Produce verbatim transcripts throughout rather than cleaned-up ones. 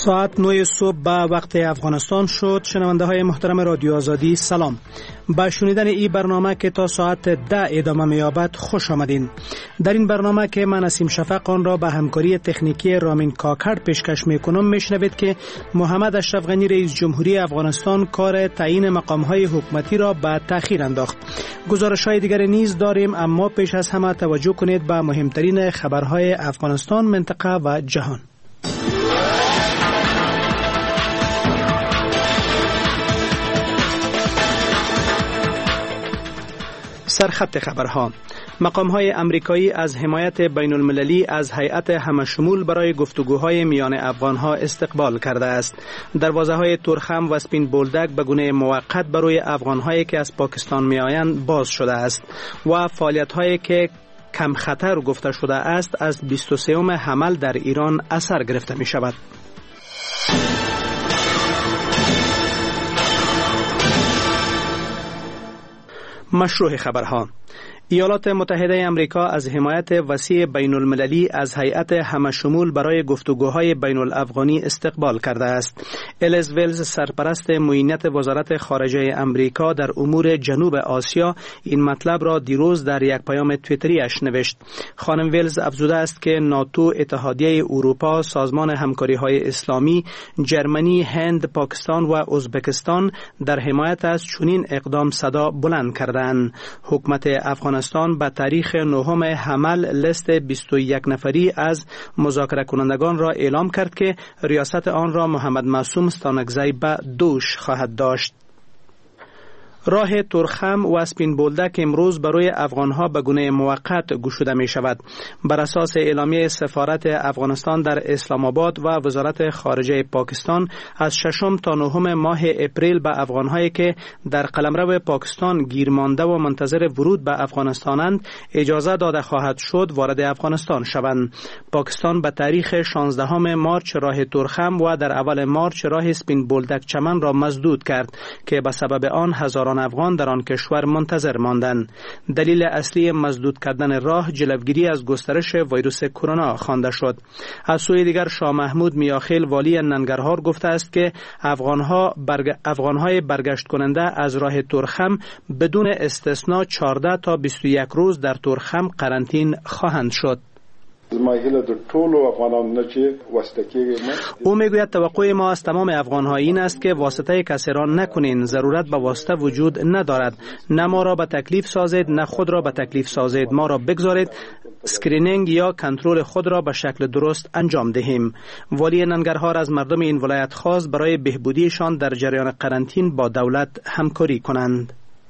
ساعت نه صبح به وقت افغانستان شد. شنونده های محترم رادیو آزادی سلام. با شنیدن این برنامه که تا ساعت ده ادامه می‌یابد خوش آمدین. در این برنامه که من نسیم شفق آن را به همکاری تکنیکی رامین کاکرد پیشکش می‌کنم میشنوید که محمد اشرف غنی رئیس جمهوری افغانستان کار تعیین مقام‌های حکومتی را به تأخیر انداخت. گزارش‌های دیگر نیز داریم، اما پیش از همه توجه کنید به مهمترین خبرهای افغانستان، منطقه و جهان. سرخط خبرها: مقام‌های امریکایی از حمایت بین المللی از هیئت همشمول برای گفتگوهای میان افغان‌ها استقبال کرده است. دروازه‌های تورخم و سپین بولدک به گونه موقت برای افغان‌هایی که از پاکستان می‌آیند باز شده است و فعالیت‌هایی که کم خطر گفته شده است از بیست و سوم حمل در ایران اثر گرفته می‌شود. مشروع خبرها: ایالات متحده امریکا از حمایت وسیع بین المللی از هیئت همشمول برای گفتگوهای بین الافغانی استقبال کرده است. الیز ویلز، سرپرست معینت وزارت خارجه امریکا در امور جنوب آسیا، این مطلب را دیروز در یک پیام توییتریش نوشت. خانم ویلز افزوده است که ناتو، اتحادیه اروپا، سازمان همکاری های اسلامی، جرمنی، هند، پاکستان و ازبکستان در حمایت از چنین اقدام صدا بلند کردند. حکومت افغانستان به تاریخ نهم حمل لیست بیست و یک نفری از مذاکره کنندگان را اعلام کرد که ریاست آن را محمد معصوم ستانکزی به دوش خواهد داشت. راه تورخم و سپین بولدک امروز برای افغانها به گونه موقت گشوده می شود. بر اساس اعلامیه سفارت افغانستان در اسلام آباد و وزارت خارجه پاکستان، از ششم تا نهم ماه اپریل به افغانهایی که در قلمرو پاکستان گیر مانده و منتظر ورود به افغانستانند اجازه داده خواهد شد وارد افغانستان شوند. پاکستان به تاریخ شانزدهم مارچ راه تورخم و در اول مارچ راه سپین بولدک چمن را مسدود کرد که به سبب آن هزاران افغان در آن کشور منتظر ماندند. دلیل اصلی مسدود کردن راه جلوگیری از گسترش ویروس کرونا خوانده شد. از سوی دیگر شاه محمود میاخیل والی ننگرهار گفته است که افغانها برگ... افغانهای برگشت کننده از راه تورخم بدون استثنا چهارده تا بیست و یک روز در تورخم قرنطین خواهند شد. او میگوید توقع ما از تمام افغان‌ها این است که واسطه کسی را نکنین. ضرورت به واسطه وجود ندارد. نه ما را به تکلیف سازید، نه خود را به تکلیف سازید. ما را بگذارید اسکرینینگ یا کنترل خود را به شکل درست انجام دهیم. والی ننگرهار از مردم این ولایت خواست برای بهبودیشان در جریان قرنطین با دولت همکاری کنند.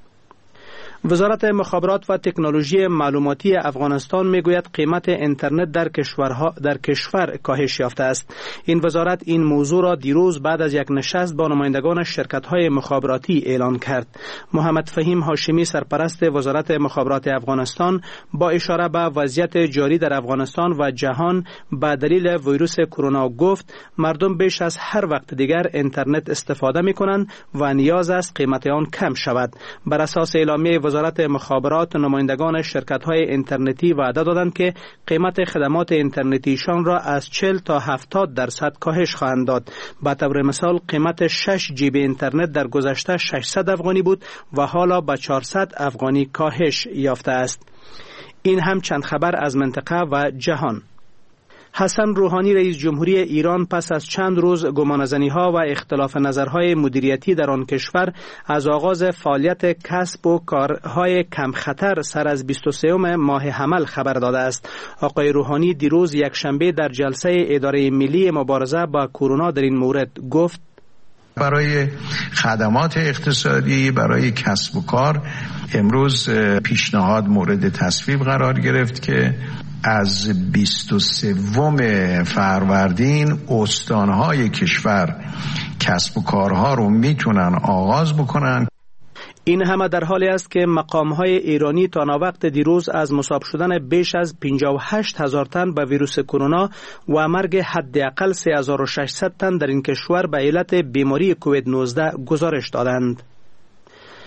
وزارت مخابرات و تکنولوژی معلوماتی افغانستان میگوید قیمت اینترنت در کشورها در کشور کاهش یافته است. این وزارت این موضوع را دیروز بعد از یک نشست با نمایندگان شرکت‌های مخابراتی اعلان کرد. محمد فهیم هاشمی، سرپرست وزارت مخابرات افغانستان، با اشاره به وضعیت جاری در افغانستان و جهان به دلیل ویروس کرونا گفت مردم بیش از هر وقت دیگر اینترنت استفاده می‌کنند و نیاز است قیمت آن کم شود. بر اساس اعلامیه وزارت مخابرات، نمایندگان شرکت‌های اینترنتی وعده دادند که قیمت خدمات اینترنتیشان را از چهل تا هفتاد درصد کاهش خواهند داد. به طور مثال قیمت شش جی بی اینترنت در گذشته ششصد افغانی بود و حالا به چهارصد افغانی کاهش یافته است. این هم چند خبر از منطقه و جهان. حسن روحانی رئیس جمهوری ایران پس از چند روز گمانه‌زنی‌ها و اختلاف نظرهای مدیریتی در آن کشور از آغاز فعالیت کسب و کارهای کم خطر سر از بیست و سوم ماه حمل خبر داده است. آقای روحانی دیروز یک شنبه در جلسه اداره ملی مبارزه با کرونا در این مورد گفت برای خدمات اقتصادی، برای کسب و کار امروز پیشنهاد مورد تصویب قرار گرفت که از بیست و سوم فروردین استانهای کشور کسب و کارها رو میتونن آغاز بکنن. این همه در حالی است که مقام‌های ایرانی تا ناوقت دیروز از مصاب شدن بیش از پنجاه و هشت هزار تن به ویروس کرونا و مرگ حداقل سه هزار و ششصد تن در این کشور به علت بیماری کووید نوزده گزارش دادند.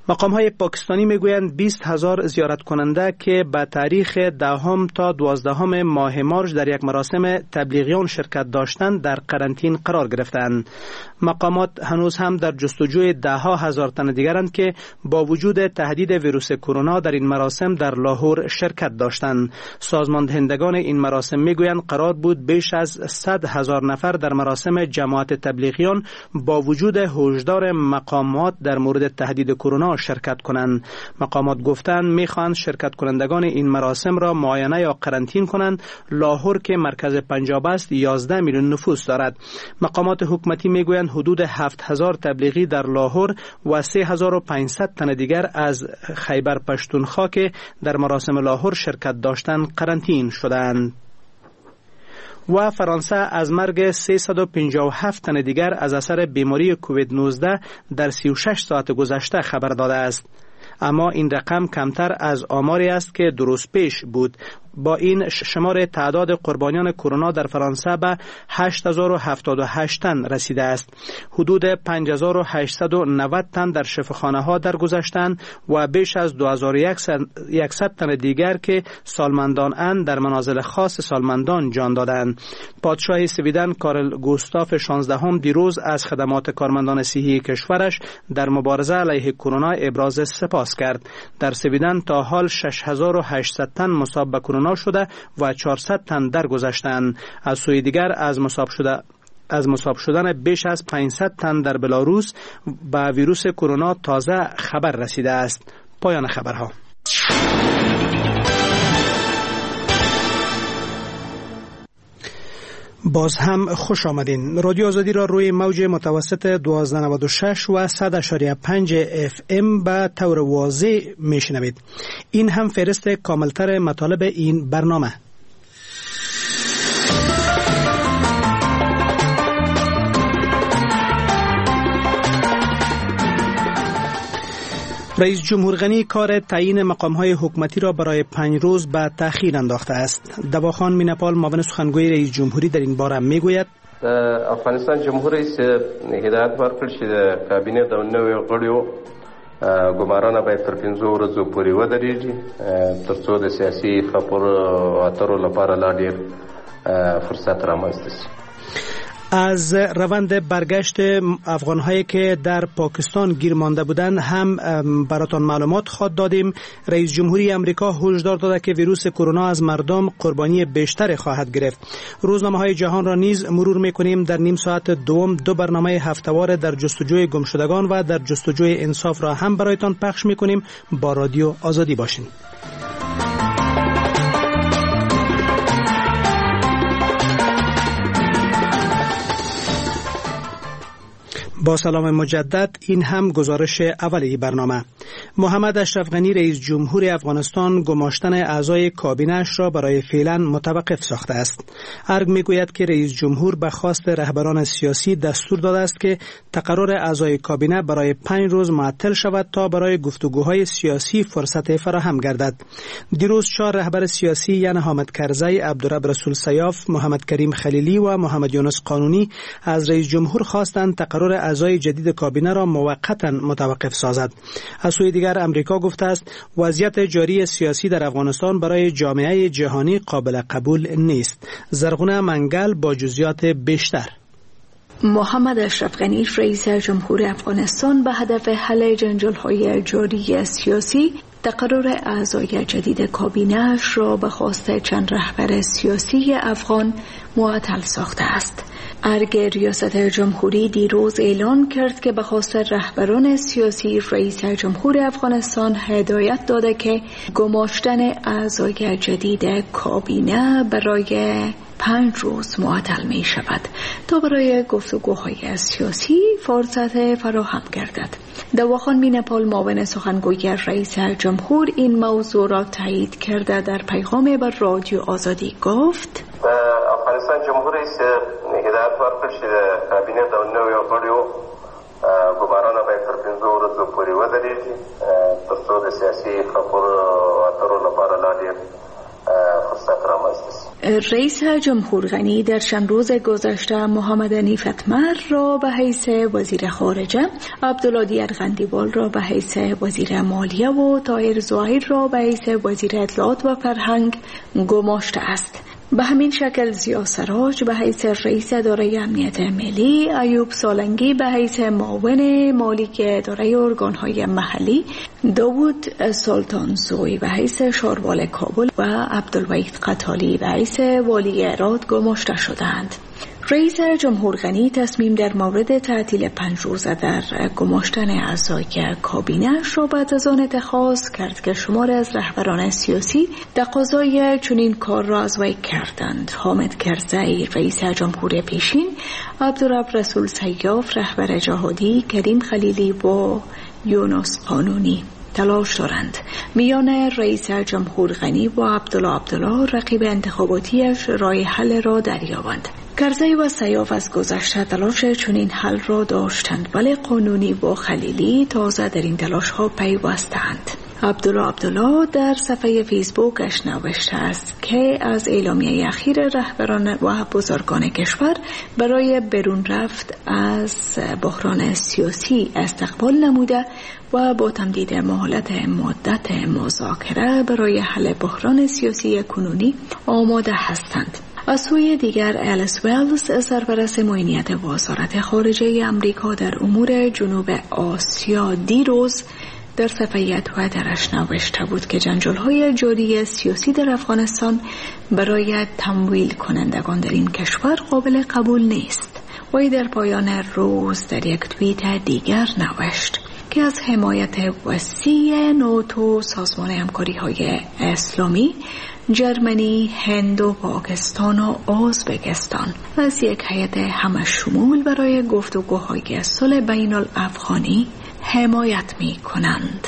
مقام های پاکستانی میگویند بیست هزار زیارت کننده که به تاریخ دهم تا دوازدهم ماه مارس در یک مراسم تبلیغیان شرکت داشتند در قرنطین قرار گرفتند. مقامات هنوز هم در جستجوی ده ها هزار تن دیگرند که با وجود تهدید ویروس کرونا در این مراسم در لاهور شرکت داشتند. سازمان دهندگان این مراسم میگویند قرار بود بیش از صد هزار نفر در مراسم جماعت تبلیغیان با وجود هشدار مقامات در مورد تهدید کرونا شرکت کنند. مقامات گفتند میخواهند شرکت کنندگان این مراسم را معاینه یا قرنطین کنند. لاهور که مرکز پنجاب است یازده میلیون نفوس دارد. مقامات حکومتی میگویند حدود هفت هزار تبلیغی در لاهور و سه هزار و پانصد تن دیگر از خیبر پشتونخوا که در مراسم لاهور شرکت داشتند قرنطین شدند. و فرانسه از مرگ سیصد و پنجاه و هفت تن دیگر از اثر بیماری کووید نوزده در سی و شش ساعت گذشته خبر داده است. اما این رقم کمتر از آماری است که درست پیش بود. با این شمار تعداد قربانیان کرونا در فرانسه به هشت هزار و هفتاد و هشت تن رسیده است. حدود پنج هزار و هشتصد و نود تن در شفاخانه ها درگذشتند و بیش از دو هزار و صد تن دیگر که سالمندان اند در منازل خاص سالمندان جان دادند. پادشاه سویدن کارل گوستاف شانزدهم دیروز از خدمات کارمندان صحی کشورش در مبارزه علیه کرونا ابراز سپاس کرد. در سویدن تا حال شش هزار و هشتصد تن مصاب به کرونا شده و چهارصد تن درگذشتند. از سوی دیگر از مصاب شده از مصاب شدن بیش از پانصد تن در بلاروس با ویروس کرونا تازه خبر رسیده است. پایان خبرها. باز هم خوش آمدین. رادیو آزادی را روی موج متوسط دوازده نود و شش و صد اشاریه پنج اف ام به طور واضح میشنوید. این هم فهرست کاملتر مطالب این برنامه. رئیس جمهور غنی کار تعیین مقام‌های حکومتی را برای پنج روز به تأخیر انداخته است. دواخان مینپال معاون سخنگوی رئیس جمهوری در این باره میگوید افغانستان جمهور رئیس هدایت ورکړ چې د کابینه د نویو غړیو ګمارنه باید تر پنځو ورځو پورې ودرېږي ترڅو د سیاسي خبرو اترو لپاره لا ډېر فرصت رامنځته شي. از روند برگشت افغان‌هایی که در پاکستان گیر مانده بودند هم براتان معلومات خواهد دادیم. رئیس جمهوری امریکا هشدار داده که ویروس کرونا از مردم قربانی بیشتر خواهد گرفت. روزنامه‌های جهان را نیز مرور می‌کنیم. در نیم ساعت دوم دو برنامه هفته‌وار در جستجوی گمشدگان و در جستجوی انصاف را هم برایتان پخش می‌کنیم. با رادیو آزادی باشین. با سلام مجدد، این هم گزارش اولی برنامه. محمد اشرف غنی رئیس جمهور افغانستان گماشتن اعضای کابینه‌اش را برای فعلا متوقف ساخته است. ارگ میگوید که رئیس جمهور به خواست رهبران سیاسی دستور داده است که تقرر اعضای کابینه برای پنج روز معطل شود تا برای گفتگوهای سیاسی فرصت فراهم گردد. دیروز چهار رهبر سیاسی یعنی حامد کرزی، عبدالرب رسول سیاف، محمد کریم خلیلی و محمد یونس قانونی از رئیس جمهور خواستند تقرر اعضای جدید کابینه را موقتا متوقف سازد. از سوی دیگر امریکا گفته است وضعیت جاری سیاسی در افغانستان برای جامعه جهانی قابل قبول نیست. زرغونه منگل با جزئیات بیشتر. محمد اشرف غنی رئیس جمهور افغانستان به هدف حل جنجال‌های جاری سیاسی تقرر اعضای جدید کابینه‌اش را به خواست چند رهبر سیاسی افغان معطل ساخته است. ارگ ریاست جمهوری دیروز اعلان کرد که به خواست رهبران سیاسی رئیس جمهور افغانستان هدایت داده که گماشتن اعضای جدید کابینه برای پنج روز معطل می شود تا برای گفتگوهای سیاسی فرصت فراهم گردد. دواخان مینپال معاون سخنگوی رئیس جمهور این موضوع را تایید کرده در پیغام بر رادیو آزادی گفت افغانستان جمهور رئیس هدایت ورکړ چې د کابینې د نویو غړیو ګمارنه باید تر پنځو ورځو پورې ودرېږي ترڅو د سیاسي خبرو اترو لپاره لا ډېر فرصت رامنځته شي. رئیس جمهور غنی در چند روز گذشته محمد حنیف اتمر را به حیث وزیر خارجه، عبدالله دیار قندیوال را به حیث وزیر مالیه و طاهر ظاهر را به حیث وزیر اطلاعات و فرهنگ گماشته است. به همین شکل ضیا سراج به حیث رئیس اداره امنیت ملی، ایوب سالنگی به حیث معاون مالیک اداره ارگانهای محلی، داوود سلطانسوی به حیث شاروال کابل و عبدالوحید قتالی به حیث والی هرات گماشته شدند. رئیس جمهور غنی تصمیم در مورد تعطیل پنج روزه در گماشتن اعضای کابینه را بعد از آن اتخاذ کرد که شمار از رهبران سیاسی تقاضای چنین کار را از وی کردند. حامد کرزی رئیس جمهور پیشین، عبدالرب رسول سیاف رهبر جهادی، کریم خلیلی و یونس قانونی تلاش دارند میان رئیس جمهور غنی و عبدالله عبدالله رقیب انتخاباتیش راه حل را دریابند. کرزی و سیاف از گذشته تلاش چنین حل را داشتند، ولی قانونی و خلیلی تازه در این تلاش ها پیوستند. عبدالله عبدالله در صفحه فیسبوکش نوشته است که از اعلامیه اخیر رهبران و بزرگان کشور برای برون رفت از بحران سیاسی استقبال نموده و با تمدید مهلت مدت مذاکره برای حل بحران سیاسی کنونی آماده هستند. از سوی دیگر الیس ویلز سرپرست معینیت وزارت خارجه امریکا در امور جنوب آسیا دیروز در صفحه توییترش نوشته بود که جنجال‌های جاری سیاسی در افغانستان برای تمویل کنندگان در این کشور قابل قبول نیست. وی در پایان روز در یک توییت دیگر نوشت که از حمایت وسیع ناتو، سازمان همکاری‌های اسلامی، جرمنی، هند و پاکستان و ازبکستان از یک هیئت همشمول برای گفتگوهای صلح بین الافغانی حمایت می کنند.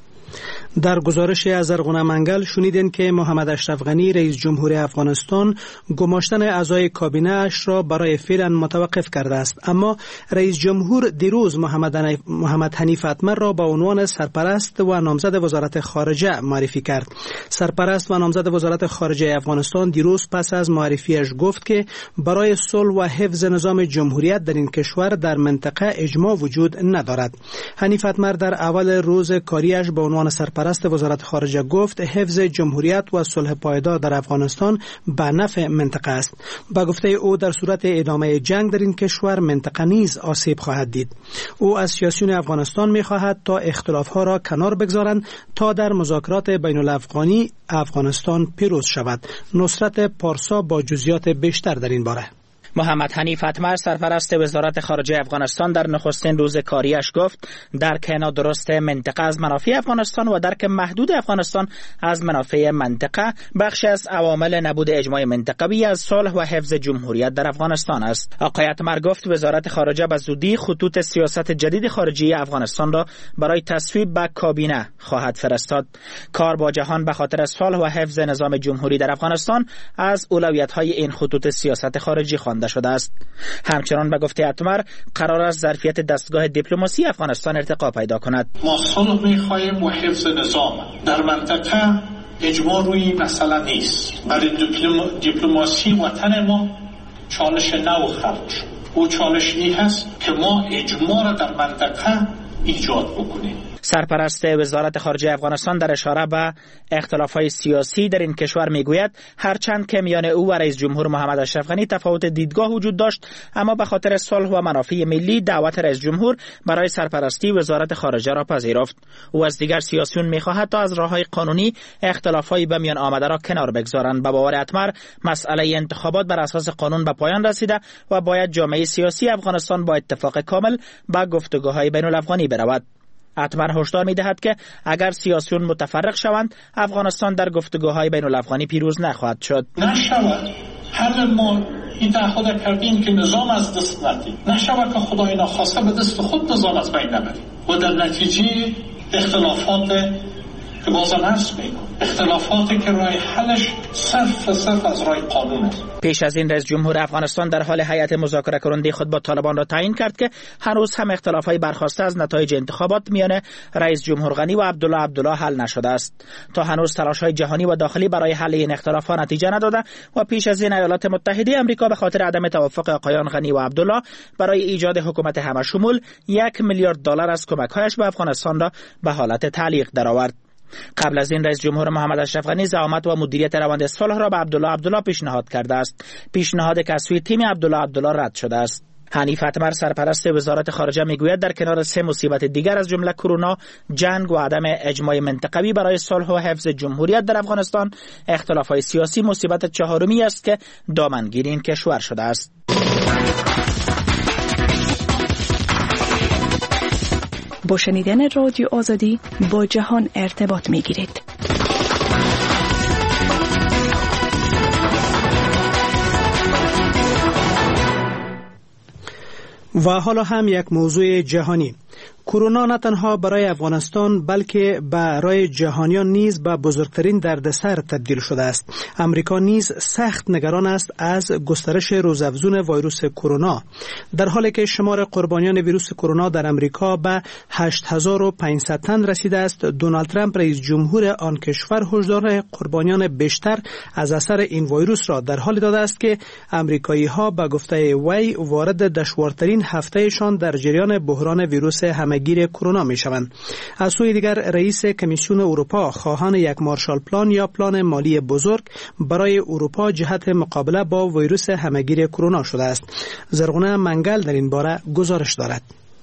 در گزارش از ارغنه منگل شنیدین که محمد اشرف غنی رئیس جمهور افغانستان گماشتن اعضای کابینه اش را برای فعلا متوقف کرده است، اما رئیس جمهور دیروز محمد محمد حنیف اتمر را به عنوان سرپرست و نامزد وزارت خارجه معرفی کرد. سرپرست و نامزد وزارت خارجه افغانستان دیروز پس از معرفیش گفت که برای صلح و حفظ نظام جمهوریت در این کشور در منطقه اجماع وجود ندارد. حنیف اتمر در اول روز کاریش به عنوان سرپرست سرپرست وزارت خارجه گفت حفظ جمهوریت و صلح پایدار در افغانستان به نفع منطقه است. با گفته او در صورت ادامه جنگ در این کشور منطقه نیز آسیب خواهد دید. او از سیاسیون افغانستان می خواهد تا اختلاف ها را کنار بگذارند تا در مذاکرات بین الافغانی افغانستان پیروز شود. نصرت پارسا با جزئیات بیشتر در این باره. محمد حنیف اتمر سرپرست وزارت خارجه افغانستان در نخستین روز کاریش گفت درک نادرست منطقه از منافع افغانستان و درک محدود افغانستان از منافع منطقه بخشی از عوامل نبود اجماع منطقوی از صلح و حفظ جمهوریت در افغانستان است. آقای اتمر گفت وزارت خارجه به زودی خطوط سیاست جدید خارجی افغانستان را برای تصویب به کابینه خواهد فرستاد. کار با جهان به خاطر صلح و حفظ نظام جمهوری در افغانستان از اولویت‌های این خطوط سیاست خارجی خوانده شده است. همچنان به گفته اتمر قرار است ظرفیت دستگاه دیپلماسی افغانستان ارتقا پیدا کند. ما صلح می‌خواهیم و حفظ نظام در منطقه اجماع روی مسئله نیست. برای دیپلماسی وطن ما چالش نو خلق شد. او چالش این هست که ما اجماع را در منطقه ایجاد بکنیم. سرپرست وزارت خارجه افغانستان در اشاره به اختلافات سیاسی در این کشور میگوید هرچند که میان او و رئیس جمهور محمد اشرف غنی تفاوت دیدگاه وجود داشت، اما به خاطر صلح و منافع ملی دعوت رئیس جمهور برای سرپرستی وزارت خارجه را پذیرفت. او از دیگر سیاسیون میخواهد تا از راههای قانونی اختلافات به میان آمده را کنار بگذارند. به باور اتمر مسئله انتخابات بر اساس قانون به پایان رسیده و باید جامعه سیاسی افغانستان با اتفاق کامل به گفتگوهای بین الافغانی برود. اتمر هشدار می‌دهد که اگر سیاسیون متفرق شوند افغانستان در گفتگوهای بین الافغانی پیروز نخواهد شد. نشود هر ما این تعهد کردیم که نظام از دست ندیم، نشود که خدای ناخواسته به دست خود نظام از بین نبریم و در نتیجه اختلافات که بازم عرض میکنم اختلافاتی که راه حلش صرف صرف از راه قانون است. پیش از این رئیس جمهور افغانستان در حال هیئت مذاکره کننده خود با طالبان را تعیین کرد که هنوز هم اختلافات برخاسته از نتایج انتخابات میان رئیس جمهور غنی و عبدالله عبدالله حل نشده است. تا هنوز تلاش‌های جهانی و داخلی برای حل این اختلافات نتیجه نداده و پیش از این ایالات متحده آمریکا به خاطر عدم توافق آقایان غنی و عبدالله برای ایجاد حکومت همشمول یک میلیارد دلار از کمک‌هایش به افغانستان را به حالت تعلیق درآورد. قبل از این رئیس جمهور محمد اشرف غنی زعامت و مدیریت روند صلح را به عبدالله عبدالله پیشنهاد کرده است. پیشنهاد که از سوی تیم عبدالله عبدالله رد شده است. حنیف اتمر سرپرست وزارت خارجه میگوید در کنار سه مصیبت دیگر از جمله کرونا، جنگ و عدم اجماع منطقوی برای صلح و حفظ جمهوریت در افغانستان، اختلافات سیاسی مصیبت چهارمی است که دامنگیر این کشور شده است. با شنیدن رادیو آزادی با جهان ارتباط میگیرید. و حالا هم یک موضوع جهانی. کرونا نه تنها برای افغانستان بلکه برای جهانیان نیز به بزرگترین دردسر تبدیل شده است. امریکا نیز سخت نگران است از گسترش روزافزون ویروس کرونا. در حالی که شمار قربانیان ویروس کرونا در امریکا به هشت هزار و پانصد تن رسیده است، دونالد ترامپ رئیس جمهور آن کشور هشدار قربانیان بیشتر از اثر این ویروس را در حالی داده است که امریکایی‌ها به گفته وی وارد دشوارترین هفتهشان در جریان بحران ویروس همگیر کرونا می شوند. از سوی دیگر رئیس کمیسیون اروپا خواهان یک مارشال پلان یا پلان مالی بزرگ برای اروپا جهت مقابله با ویروس همگیر کرونا شده است. زرغونه منگل در این باره گزارش دارد.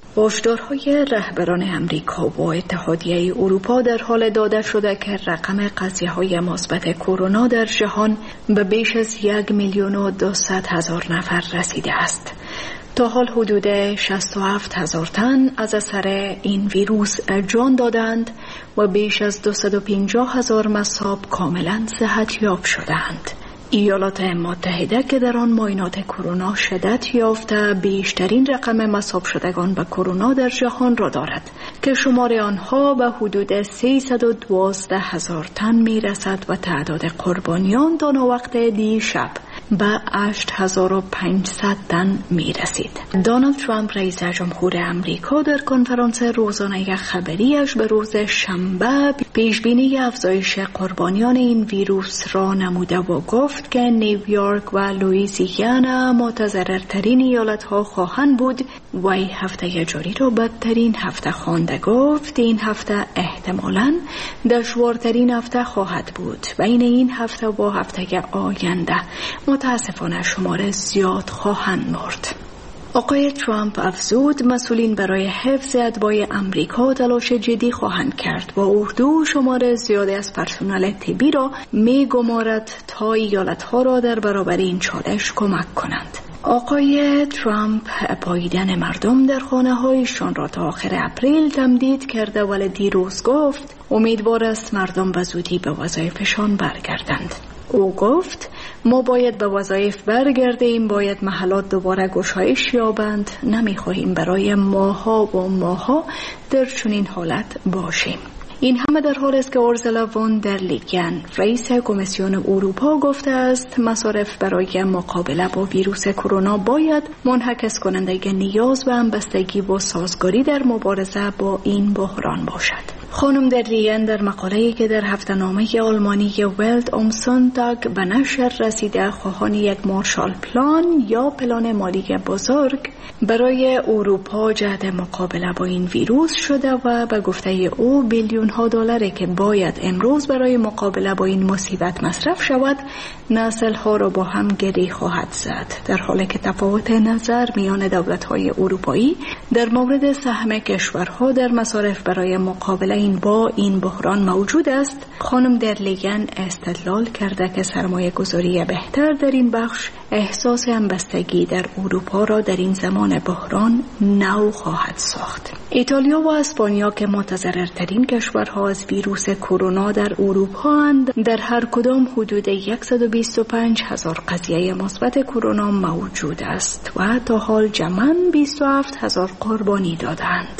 هشدارهای رهبران امریکا و اتحادیه اروپا در حال داده شده که رقم قضیه‌های مثبت کرونا در جهان به بیش از یک میلیون و دویست هزار نفر رسیده است. تا حال حدود شصت و هفت هزار تن از اثر این ویروس جان دادند و بیش از دویست و پنجاه هزار مصاب کاملا صحتیاب شدند. ایالات متحده که در آن معاینات کرونا شدت یافته بیشترین رقم مصاب شدگان به کرونا در جهان را دارد که شمار آنها به حدود سیصد و دوازده هزار تن می رسد و تعداد قربانیان تا وقت دیشب به هشت هزار و پانصد تن می رسید. دونالد ترامپ رئیس جمهور امریکا در کنفرانس روزانه خبریش به روز شنبه پیشبینی افزایش قربانیان این ویروس را نموده و گفت که نیویورک و لوئیزیانا متضررترین ایالت‌ها خواهند بود. وی هفته جاری را بدترین هفته خوانده. گفت این هفته احتمالاً دشوارترین هفته خواهد بود. بین این هفته و هفته آینده متاسفانه شمار زیاد خواهند مرد. آقای ترامپ افزود مسئولین برای حفظ اتباع امریکا تلاش جدی خواهند کرد و اردو شمار زیادی از پرسنل طبی را می گمارد تا ایالتها را در برابر این چالش کمک کنند. آقای ترامپ پاییدن مردم در خانه هایشان را تا آخر اپریل تمدید کرده ولی دیروز گفت امیدوار است مردم به زودی به وظایفشان برگردند. او گفت ما باید به وظایف برگردیم، باید محلات دوباره گشایش یابند، نمیخواهیم برای ماها و ماها در چنین حالت باشیم. این همه در حال است که اورسولا وان در لیگن رئیس کمیسیون اروپا گفته است مصارف برای مقابله با ویروس کرونا باید منعکس کننده نیاز به همبستگی و سازگاری در مبارزه با این بحران باشد. خانم در لیگن در مقاله‌ای که در هفته‌نامه آلمانی ولت ام سونتاگ به نشر رسیده خواهان یک مارشال پلان یا پلان مالی بزرگ برای اروپا جهت مقابله با این ویروس شده و به گفته او بیلیون ها دلاری که باید امروز برای مقابله با این مصیبت مصرف شود نسل ها را با هم گری خواهد زد. در حالی که تفاوت نظر میان دولت های اروپایی در مورد سهم کشورها در مصارف برای مقابله این با این بحران موجود است، خانم در لیگن استدلال کرده که سرمایه گذاری بهتر در این بخش احساس همبستگی در اروپا را در این زمان بحران نو خواهد ساخت. ایتالیا و اسپانیا که متضررترین کشورها از ویروس کرونا در اروپا اند، در هر کدام حدود صد و بیست و پنج هزار قضیه مثبت کرونا موجود است و تا حال جمعاً بیست و هفت هزار قربانی دادند.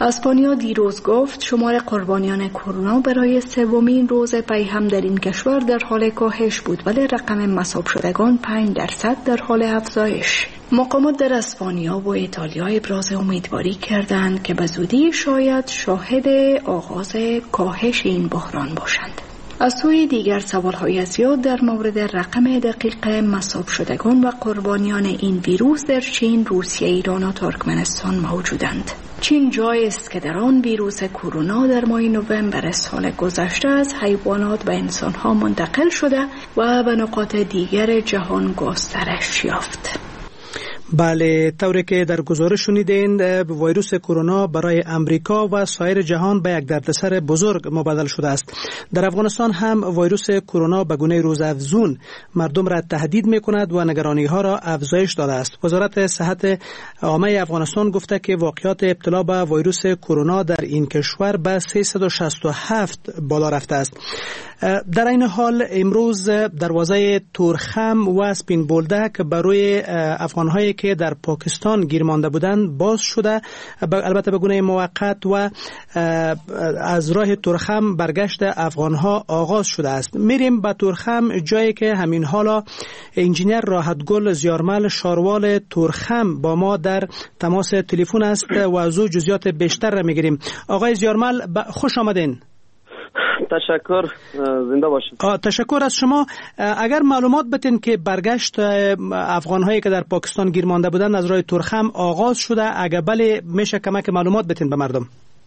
اسپانیا دیروز گفت شمار قربانیان کرونا برای سومین روز پی هم در این کشور در حال کاهش بود، ولی رقم مصاب شدگان پنج درصد در حال افزایش. مقامات در اسپانیا و ایتالیا ابراز امیدواری کردند که به زودی شاید شاهد آغاز کاهش این بحران باشند. از سوی دیگر سوال‌های زیاد در مورد رقم دقیق مصاب شدگان و قربانیان این ویروس در چین، روسیه، ایران و ترکمنستان موجودند. چین جایی است که در آن ویروس کرونا در ماه نوامبر سال گذشته از حیوانات به انسان‌ها منتقل شده و به نقاط دیگر جهان گسترش یافت. بله، طوری که در گزارش شنیدین، ویروس کرونا برای امریکا و سایر جهان به یک دردسر بزرگ مبادل شده است. در افغانستان هم ویروس کرونا به گونه روزافزون مردم را تهدید می‌کند و نگرانی ها را افزایش داده است. وزارت صحت عامه افغانستان گفته که واقعات ابتلا به ویروس کرونا در این کشور به سیصد و شصت و هفت بالا رفته است. در این حال امروز دروازه تورخم و سپین بولدک برای افغان‌هایی که در پاکستان گیر مانده بودند باز شده، البته به گونه موقت، و از راه تورخم برگشت افغان‌ها آغاز شده است. میریم به تورخم، جایی که همین حالا انجینیر راحتگل زیارمل شاروال تورخم با ما در تماس تلفن است و از او جزئیات بیشتر را میگیریم. آقای زیارمل، خوش آمدین. تشکر، زنده باشید. تشکر از شما. اگر معلومات بدین که برگشت افغان هایی که در پاکستان گیر مانده بودند از راه تورخم آغاز شده، اگر بله میشه کمک معلومات بدین به مردم.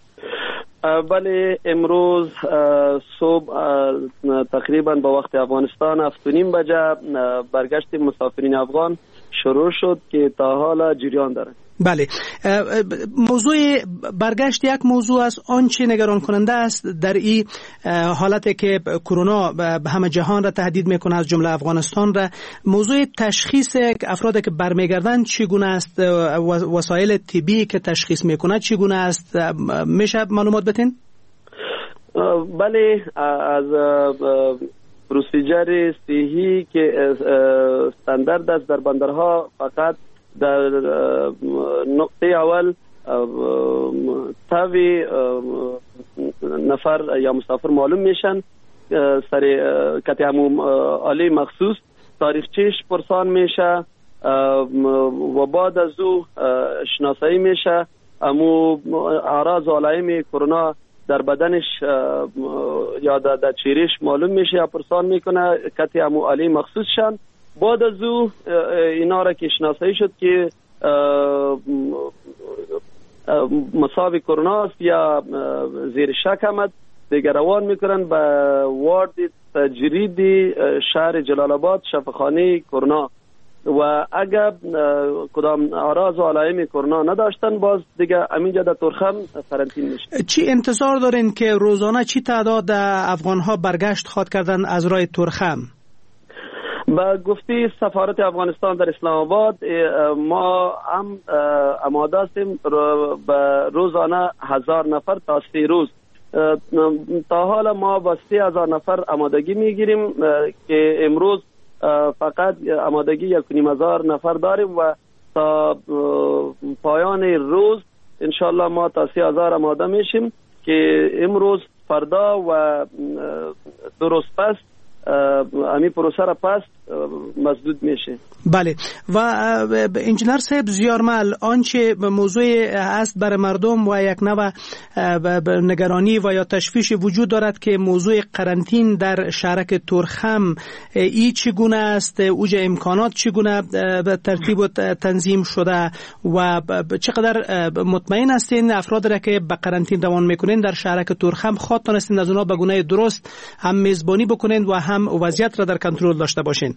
بله، امروز صبح تقریبا با وقت افغانستان هفت و نیم بجه برگشت مسافرین افغان شروع شد که تا حالا جریان داره. بله، موضوع برگشت یک موضوع از آنچه نگران کننده است در این حالتی که کرونا همه جهان را تهدید میکنه از جمله افغانستان را. موضوع تشخیص افرادی که برمیگردن چگونه است؟ وسایل طبی که تشخیص میکنه چگونه است؟ میشه معلومات بدین؟ بله، از پروسیجر صحی که استاندارد است در بندرها، فقط در نقطه اول تاوی نفر یا مسافر معلوم میشن، سر کتی همون آلی مخصوص تاریخچهش پرسان میشه و بعد از او شناسایی میشه. امو اعراض و علائم کرونا در بدنش یا در چهرهش معلوم میشه یا پرسان میکنه، کتی همون آلی مخصوص شن. بعد از او اینا را که شناسایی شد که مصاب کرونا است یا زیر شک آمد، دیگر روان میکنن به وارد تجریدی شهر جلال آباد، شفاخانه کرونا، و اگر کدام اعراض و علائم کرونا نداشتن باز دیگه همینجا در تورخم قرنطینه میشه. چی انتظار دارین که روزانه چی تعداد افغان ها برگشت خواهد کردن از راه تورخم؟ با گفته سفارت افغانستان در اسلام آباد ما هم آماده هستیم به روزانه هزار نفر تا سه روز. تا حالا ما با سه هزار نفر آمادگی میگیریم که امروز فقط آمادگی یک و نیم هزار نفر داریم و تا پایان روز انشالله ما تا سه هزار آماده میشیم که امروز، فردا و دو روز پس امی پروسه را پس مسدود میشه. بله، و انجینر صاحب زیارمل، آنچه موضوع است برای مردم و یک نوع نگرانی و یا تشویش وجود دارد که موضوع قرنطین در شهرک تورخم ای چگونه است؟ اوج امکانات چگونه ترتیب و تنظیم شده و چقدر مطمئن هستین افراد را که به قرنطین روان میکنین در شهرک تورخم خود تونستین از اونها به گونه درست هم میزبانی بکنین و هم وضعیت را در کنترل داشته باشین؟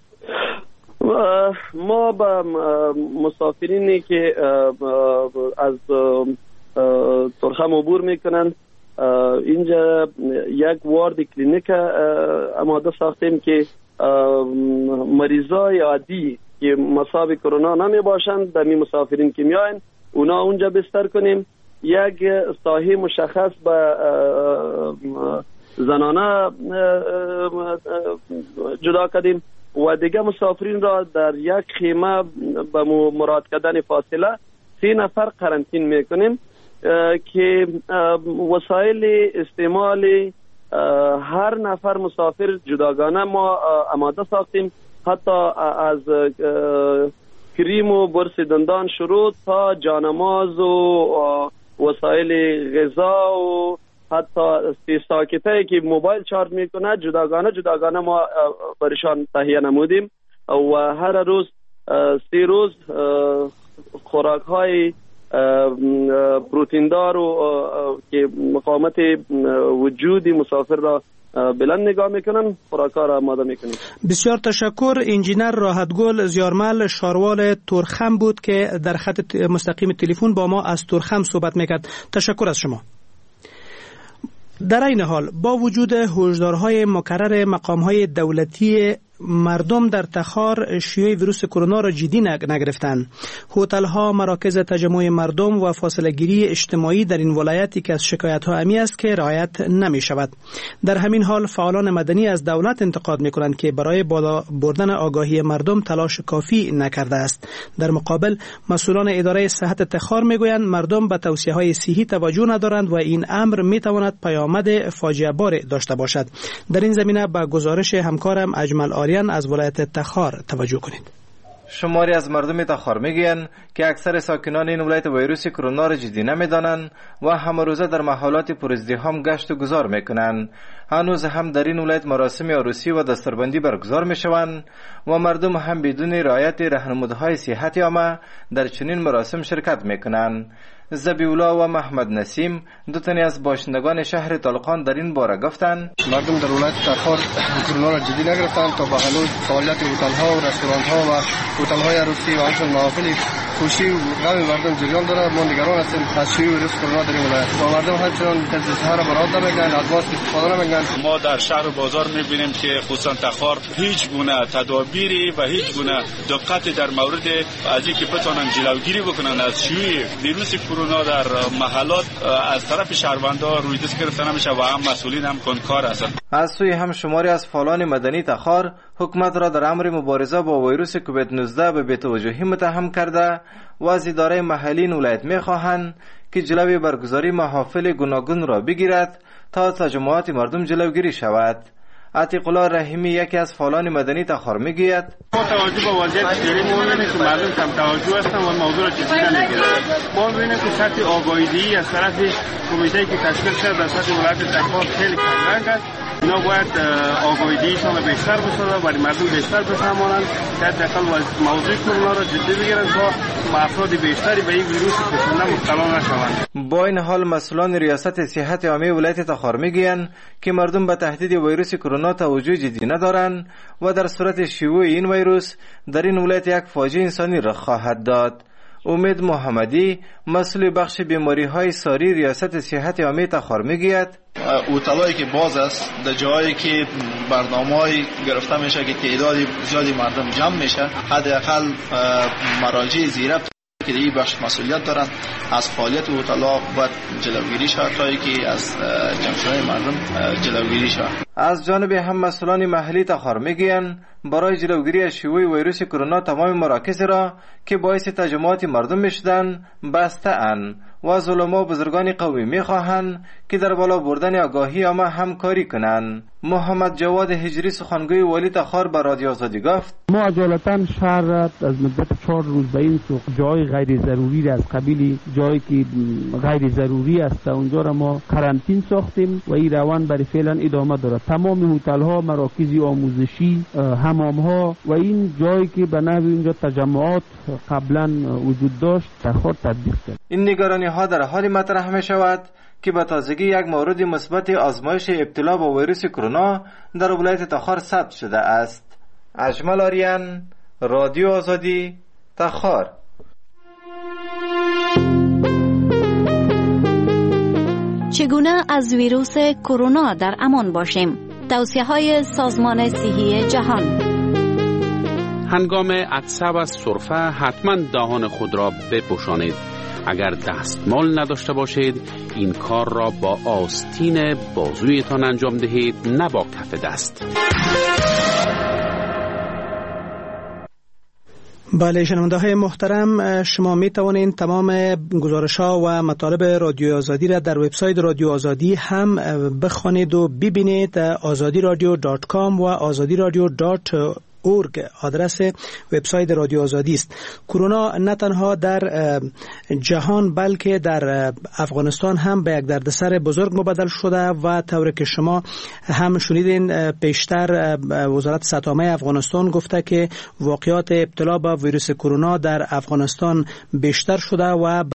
ما با مسافرینی که از تورخم عبور میکنن اینجا یک وارد کلینیک آماده ساختیم که مریضای عادی که مصاب کرونا نمی باشند در می مسافرین که میاین اونا اونجا بستر کنیم. یک ساحه مشخص به زنانه جدا کردیم و دیگه مسافرین را در یک خیمه به مراد کردن فاصله سه نفر قرنطین میکنیم که وسایل استعمال هر نفر مسافر جداگانه ما آماده ساختیم، حتی از کریم و برس دندان شروع تا جانماز و وسایل غذا و حتی ساکته که موبایل چارج میکنه جداگانه جداگانه ما برشان تهیه نمودیم و هر روز سی روز خوراک های پروتین دار و که مقاومت وجود مسافر را بلند نگاه میکنن خوراک ها را آماده میکنیم. بسیار تشکر. انجینر راحتگل زیارمل شاروال تورخم بود که در خط مستقیم تلفن با ما از تورخم صحبت میکرد. تشکر از شما. در این حال با وجود هشدارهای مکرر مقامهای دولتی مردم در تخار شیوع ویروس کرونا را جدی نگرفتند. هتل‌ها، مراکز تجمع مردم و فاصله گیری اجتماعی در این ولایتی که از شکایت‌ها همی است که رعایت نمی شود. در همین حال فعالان مدنی از دولت انتقاد می کنند که برای بالا بردن آگاهی مردم تلاش کافی نکرده است. در مقابل مسئولان اداره صحت تخار می گویند مردم به توصیه‌های صحی توجه ندارند و این امر می تواند پیامد فاجعه بار داشته باشد. در این زمینه به گزارش همکارم اجمل آریان از ولایت تخار توجه کنید. شماری از مردم تخار میگویند که اکثر ساکنان این ولایت ویروس کرونا را جدی نمیدانند و همه روزه در محلات پرازدحام گشت و گذار میکنند. هنوز هم در این ولایت مراسم عروسی و دستربندی برگزار میشوند و مردم هم بدون رعایت راهنمودهای صحت عامه در چنین مراسم شرکت میکنند. زبیولا و محمد نسیم دو تنی از باشندگان شهر طالقان در این باره گفتند مردم در ولایت تخار کرونا را جدی نگرفتند تا به هنوز فعالیت هتل‌ها و رستوران‌ها و هتل‌های عروسی و همچنین محافل خوشی و غم مردم جریان دارد. ما نگران هستیم از شیوع ویروس کرونا در این ولایت و مردم همچنان تجهیزها را برآورده نمی‌کنند، از ماسک استفاده نمی‌کنند. ما در شهر و بازار می‌بینیم که خصوصا تخار هیچ گونه تدابیری و هیچ گونه دقتی در مورد از اینکه بتوانند جلوگیری بکنند از شیوع ویروس کرونا در محلات از طرف شهروندان روی دست گرفته نمیشه و هم مسئولین هم کنکار هستند. از سوی هم شماری از فعالان مدنی تخار حکومت را در امر مبارزه با ویروس کووید نوزده به بی‌توجهی متهم کرده و از اداره محلی ولایت می‌خواهند که جلوی برگزاری محافل گوناگون را بگیرد تا تجمعات مردم جلوگیری شود. عتیق الله رحیمی یکی از فعالان مدنی تخار میگوید با توجه به وضعیت فعلی ما می‌بینیم که مردم کم توجه هستند و موضوع را جدی نمی‌گیرند. ما می‌بینیم که سطح آگاهی از طرف کمیته که تشکیل شده در سطح ولایت تخار خیلی کمرنگ است. اینا باید آگاهیشان را بیشتر بسازند و مردم بیشتر بفهمانند که حداقل موضوع کرونا را جدی بگیرند تا افراد بیشتری به این ویروس کرونا مبتلا نشوند. با این حال مسئولان ریاست صحت عامه ولایت تخار میگویند که مردم به تهدید ویروس کرونا توجه جدی ندارند و در صورت شیوع این ویروس در این ولایت یک فاجعه انسانی رخ خواهد داد. امید محمدی مسئول بخش بیماری های ساری ریاست صحت عامه تخار میگوید هتل‌هایی که باز است در جایی که برنامه‌ای گرفته میشه که تعداد زیادی مردم جمع میشه، حداقل مراجع زیرا که این بخش مسئولیت دارند از فعالیت هتل‌ها باید جلوگیری شود تا اینکه از جمع شدن مردم جلوگیری شود. از جانب هم مسئولان محلی تخار میگویند برای جلوگیری از شیوع ویروس کرونا تمام مراکز را که باعث تجمعات مردم میشدند بسته اند و از علما و بزرگان قومی میخواهند که در بالا بردن آگاهی عامه همکاری کنند. محمد جواد هجری سخنگوی والی تخار به رادیو آزادی گفت ما اجالتا شهر را از مدت چهار روز به این سوق جای غیر ضروری را از قبیل جایی که غیر ضروری است اونجا را ما کرانتین ساختیم و این روان برای فعلا ادامه دارد. تمام هتل ها، مراکز آموزشی، حمام ها و این جایی که به نحو اینجا تجمعات قبلا وجود داشت تخار تطبیق کرد. این نگرانی ها در حال مطرح می شود که به تازگی یک مورد مثبت آزمایش ابتلا با ویروس کرونا در ولایت تخار ثبت شده است. اجمل آریان، رادیو آزادی، تخار. چگونه از ویروس کرونا در امان باشیم؟ توصیه‌های سازمان صحی جهان. هنگام عطسه و سرفه حتما دهان خود را بپوشانید. اگر دستمال نداشته باشید این کار را با آستین بازویتان انجام دهید، نه با کف دست. بله شنونده های محترم، شما می توانید تمام گزارش ها و مطالب رادیو آزادی را در وبسایت رادیو آزادی هم بخوانید و ببینید. آزادی رادیو دات کام و آزادی رادیو دات اورگ آدرس وبسایت رادیو آزادی است. کرونا نه تنها در جهان بلکه در افغانستان هم به یک دردسر بزرگ مبدل شده و طوری که شما هم شنیدین پیشتر وزارت صحت عامه افغانستان گفته که واقعات ابتلا به ویروس کرونا در افغانستان بیشتر شده و